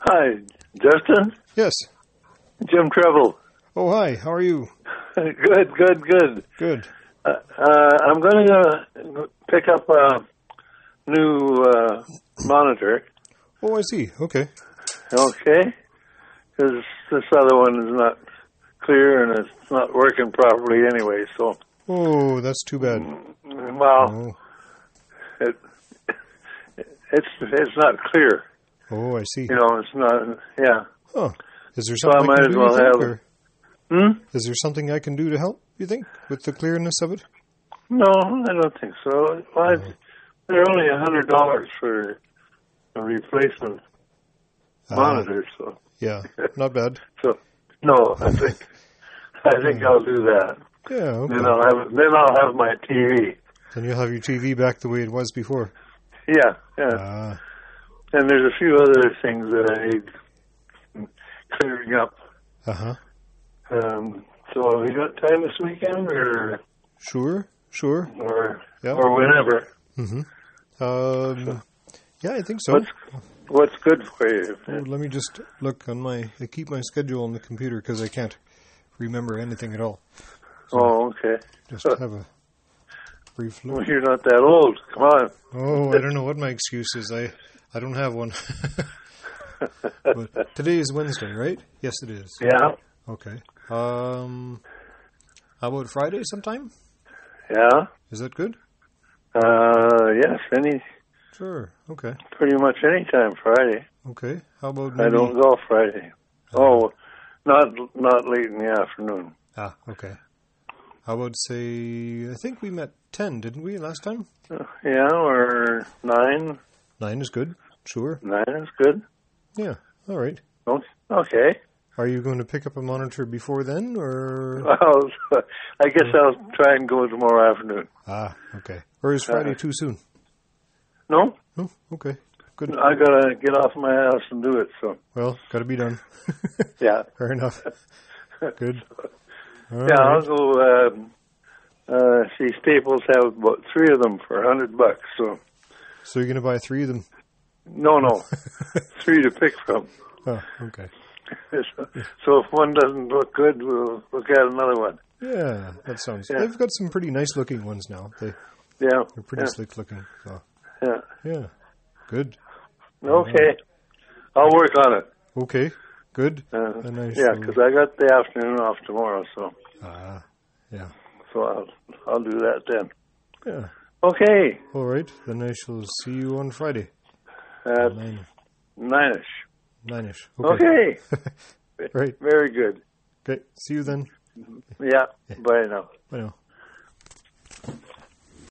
Hi, Justin? Yes. Jim Treble. Oh, hi. How are you? Good. Good. I'm going to pick up a new monitor. Oh, I see. Okay. Okay? Because this other one is not clear and it's not working properly anyway, so... Oh, that's too bad. Well, it's not clear. Oh, I see. You know, it's not... Yeah. Huh. Is there So I something I might can as do, well you think, have... or is there something I can do to help, you think, with the clearness of it? No, I don't think so. Well, they're only $100 for a replacement monitor, so... Yeah, not bad. So, no, I think I'll do that. Yeah, okay. Then I'll have my TV. Then you'll have your TV back the way it was before. Yeah. Ah. And there's a few other things that I need clearing up. Uh-huh. So have you got time this weekend, or Sure. or Yeah. or whenever? Mm-hmm. Yeah, I think so. What's good for you? Oh, let me just look on I keep my schedule on the computer because I can't remember anything at all. So Oh, okay. Just have a brief look. Well, you're not that old. Come on. Oh, I don't know what my excuse is. I don't have one. But today is Wednesday, right? Yes, it is. Yeah. Okay. How about Friday sometime? Yeah. Is that good? Yes. Sure. Okay. Pretty much any time Friday. Okay. How about I maybe... don't go Friday. Not late in the afternoon. Ah, okay. How about, say, I think we met 10, didn't we, last time? Yeah, or 9. 9 is good. Sure. 9 is good. Yeah. All right. Okay. Are you going to pick up a monitor before then, or...? Well, I guess I'll try and go tomorrow afternoon. Ah, okay. Or is Friday too soon? No. Oh, okay. Good. I gotta get off my ass and do it, so. Well, gotta be done. Yeah. Fair enough. Good. All yeah, right. I'll go, see, Staples have about 3 of them for $100, so. So you're gonna buy 3 of them? No. 3 to pick from. Oh, okay. So if one doesn't look good, we'll look at another one. Yeah, that sounds... Yeah. They've got some pretty nice looking ones now. They're pretty slick looking. So. Yeah. Good. Okay. I'll work on it. Okay. Good. Because I got the afternoon off tomorrow, so. Yeah. So I'll do that then. Yeah. Okay. All right. Then I shall see you on Friday. At 9-ish. 9-ish. Okay. Right. Very good. Okay. See you then. Yeah. Bye now. Bye now.